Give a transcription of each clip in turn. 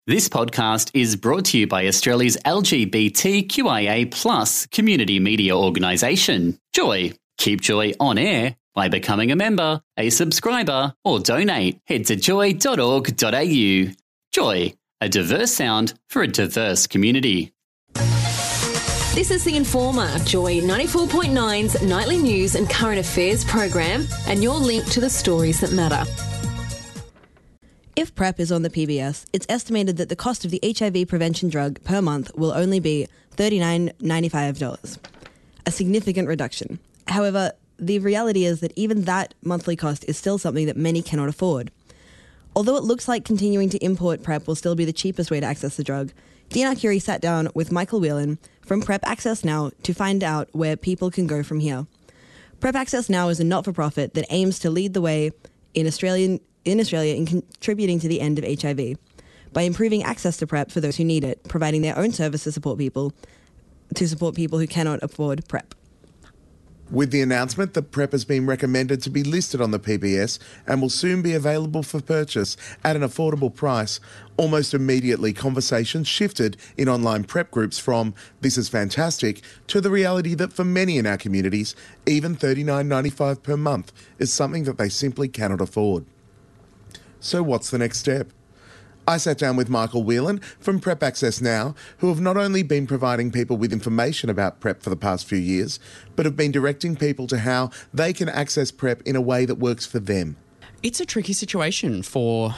This podcast is brought to you by Australia's LGBTQIA+ community media organisation, Joy. Keep Joy on air by becoming a member, a subscriber, or donate. Head to joy.org.au. Joy, a diverse sound for a diverse community. This is The Informer, Joy 94.9's nightly news and current affairs program, and your link to the stories that matter. If PrEP is on the PBS, it's estimated that the cost of the HIV prevention drug per month will only be $39.95, a significant reduction. However, the reality is that even that monthly cost is still something that many cannot afford. Although it looks like continuing to import PrEP will still be the cheapest way to access the drug, Dean Arcuri sat down with Michael Whelan from PrEP Access Now to find out where people can go from here. PrEP Access Now is a not-for-profit that aims to lead the way in Australia in contributing to the end of HIV by improving access to PrEP for those who need it, providing their own service to support people who cannot afford PrEP. With the announcement that PrEP has been recommended to be listed on the PBS and will soon be available for purchase at an affordable price, almost immediately conversations shifted in online PrEP groups from "this is fantastic" to the reality that for many in our communities, even $39.95 per month is something that they simply cannot afford. So what's the next step? I sat down with Michael Whelan from PrEP Access Now, who have not only been providing people with information about PrEP for the past few years, but have been directing people to how they can access PrEP in a way that works for them. It's a tricky situation for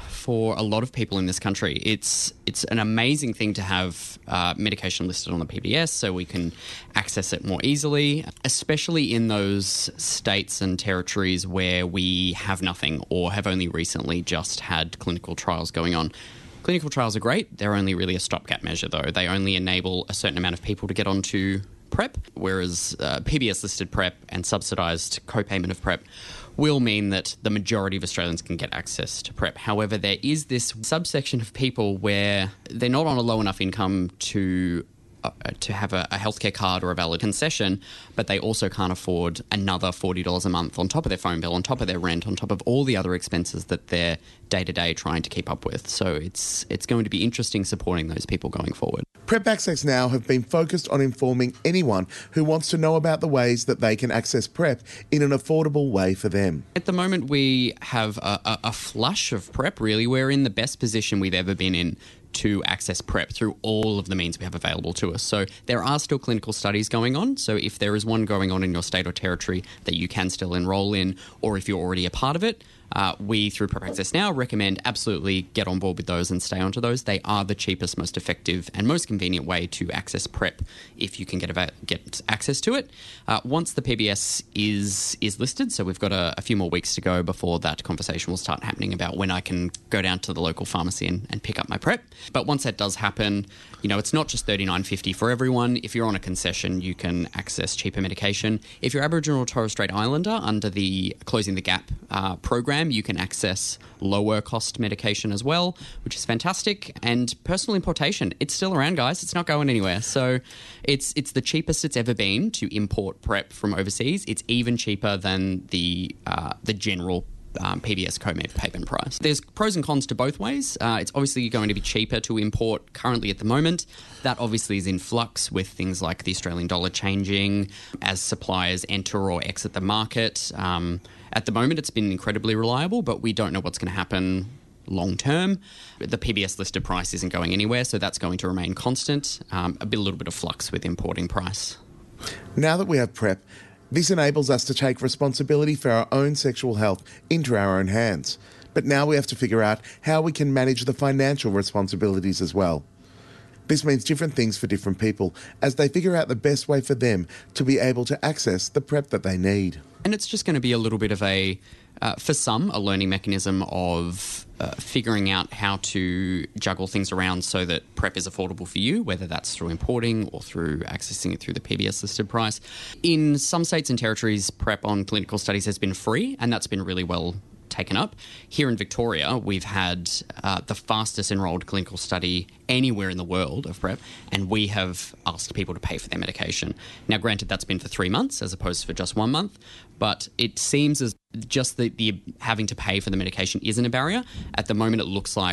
a lot of people in this country. It's an amazing thing to have medication listed on the PBS so we can access it more easily, especially in those states and territories where we have nothing or have only recently just had clinical trials going on. Clinical trials are great. They're only really a stopgap measure, though. They only enable a certain amount of people to get onto PrEP, whereas PBS-listed PrEP and subsidised co-payment of PrEP will mean that the majority of Australians can get access to PrEP. However, there is this subsection of people where they're not on a low enough income to have a healthcare card or a valid concession, but they also can't afford another $40 a month on top of their phone bill, on top of their rent, on top of all the other expenses that they're day-to-day trying to keep up with. So it's going to be interesting supporting those people going forward. PrEP Access Now have been focused on informing anyone who wants to know about the ways that they can access PrEP in an affordable way for them. At the moment, we have a flush of PrEP, really. We're in the best position we've ever been in to access PrEP through all of the means we have available to us. So there are still clinical studies going on. So if there is one going on in your state or territory that you can still enrol in, or if you're already a part of it, we, through PrEP Access Now, recommend absolutely get on board with those and stay onto those. They are the cheapest, most effective and most convenient way to access PrEP if you can get access to it. Once the PBS is listed, so we've got a few more weeks to go before that conversation will start happening about when I can go down to the local pharmacy and pick up my PrEP. But once that does happen, it's not just $39.50 for everyone. If you're on a concession, you can access cheaper medication. If you're Aboriginal or Torres Strait Islander, under the Closing the Gap program, you can access lower cost medication as well, which is fantastic. And personal importation, it's still around, guys. It's not going anywhere. So it's the cheapest it's ever been to import PrEP from overseas. It's even cheaper than the general PBS co-payment price. There's pros and cons to both ways. It's obviously going to be cheaper to import currently at the moment. That obviously is in flux with things like the Australian dollar changing as suppliers enter or exit the market. At the moment, it's been incredibly reliable, but we don't know what's going to happen long term. The PBS listed price isn't going anywhere, so that's going to remain constant. A little bit of flux with importing price. Now that we have PrEP, this enables us to take responsibility for our own sexual health into our own hands. But now we have to figure out how we can manage the financial responsibilities as well. This means different things for different people as they figure out the best way for them to be able to access the PrEP that they need. And it's just going to be a little bit of for some, a learning mechanism of figuring out how to juggle things around so that PrEP is affordable for you, whether that's through importing or through accessing it through the PBS listed price. In some states and territories, PrEP on clinical studies has been free, and that's been really well taken up. Here in Victoria, we've had the fastest enrolled clinical study anywhere in the world of PrEP, and we have asked people to pay for their medication. Now, granted, that's been for 3 months as opposed to for just 1 month, but it seems as just the having to pay for the medication isn't a barrier. At the moment, it looks like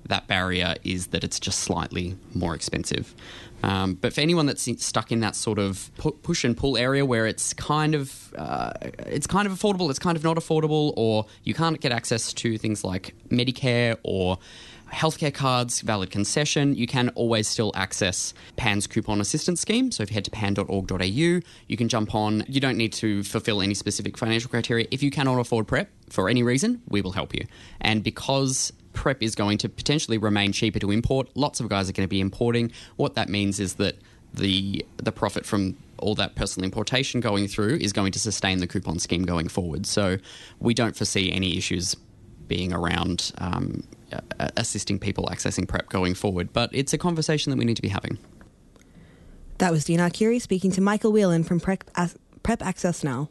that barrier is that it's just slightly more expensive. But for anyone that's stuck in that sort of push and pull area where it's kind of affordable, it's kind of not affordable, or you can't get access to things like Medicare or healthcare cards, valid concession, you can always still access PAN's coupon assistance scheme. So if you head to pan.org.au, you can jump on. You don't need to fulfill any specific financial criteria. If you cannot afford PrEP for any reason, we will help you. And because PrEP is going to potentially remain cheaper to import, lots of guys are going to be importing. What that means is that the profit from all that personal importation going through is going to sustain the coupon scheme going forward. So we don't foresee any issues being around assisting people accessing PrEP going forward. But it's a conversation that we need to be having. That was Dean Arcuri speaking to Michael Whelan from PrEP Access Now.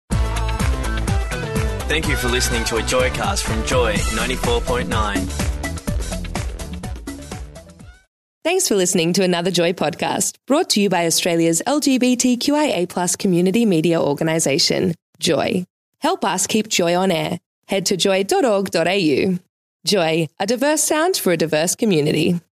Thank you for listening to a Joycast from Joy 94.9. Thanks for listening to another Joy podcast, brought to you by Australia's LGBTQIA+ community media organisation, Joy. Help us keep Joy on air. Head to joy.org.au. Joy, a diverse sound for a diverse community.